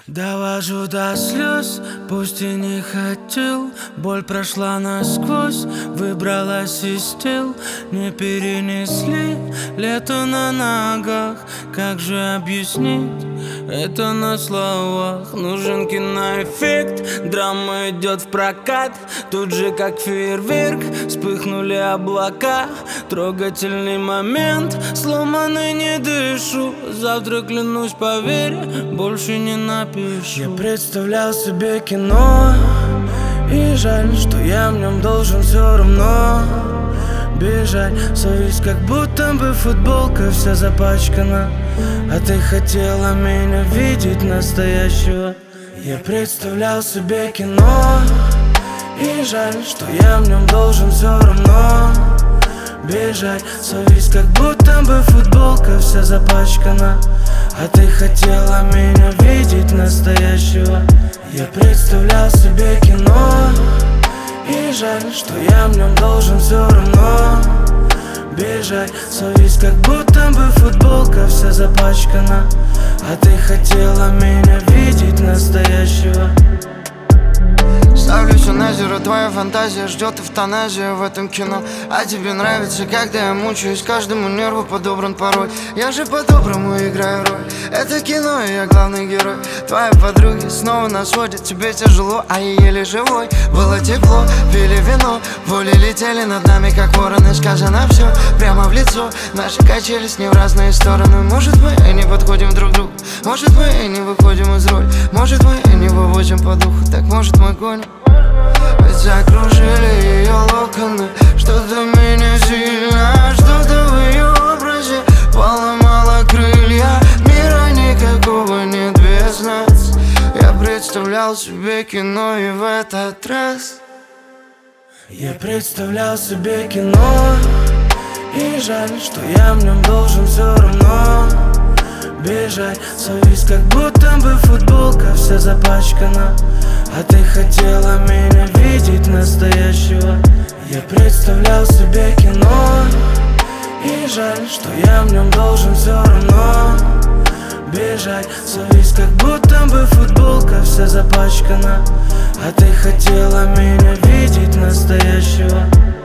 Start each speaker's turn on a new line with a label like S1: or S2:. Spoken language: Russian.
S1: Довожу до слез, пусть и не хотел. Боль прошла насквозь, выбралась из тел. Не перенесли лето на ногах. Как же объяснить это на словах? Нужен киноэффект, драма идет в прокат. Тут же как фейерверк вспыхнули облака. Трогательный момент, сломанный не дышу. Завтра, клянусь, поверь, больше не напишу. Я представлял себе кино, и жаль, что я в нем должен все равно бежать. Совесть, как будто бы футболка вся запачкана. А ты хотела меня видеть настоящего. Я представлял себе кино, и жаль, что я в нем должен все равно бежать. Совесть, как будто бы футболка вся запачкана. А ты хотела меня видеть настоящего. Я представлял себе кино, и жаль, что я в нем должен все равно бежать. Совесть, как будто бы футболка вся запачкана. А ты хотела меня видеть настоящего.
S2: Ставлю все на зеро, твоя фантазия ждет эвтаназия в этом кино. А тебе нравится, когда я мучаюсь, каждому нерву подобран порой. Я же по-доброму играю роль, это кино, и я главный герой. Твои подруги снова нас водят, тебе тяжело, а я еле живой. Было тепло, пили вино, воли летели над нами, как вороны. Сказано все прямо в лицо, наши качелись не в разные стороны. Может, мы и не подходим друг к другу, может, мы и не выходим из роли, может, мы и не выводим по духу, так может мы гоним. Ведь закружили ее локоны, что-то меня сильно, что-то в ее образе поломало крылья. Мира никакого нет без нас. Я представлял себе кино, и в этот раз
S1: я представлял себе кино, и жаль, что я в нем должен все равно бежать. Совесть, как будто бы футболка вся запачкана. А ты хотела меня видеть настоящего. Я представлял себе кино, и жаль, что я в нем должен все равно бежать. Совесть, как будто бы футболка вся запачкана. А ты хотела меня видеть настоящего.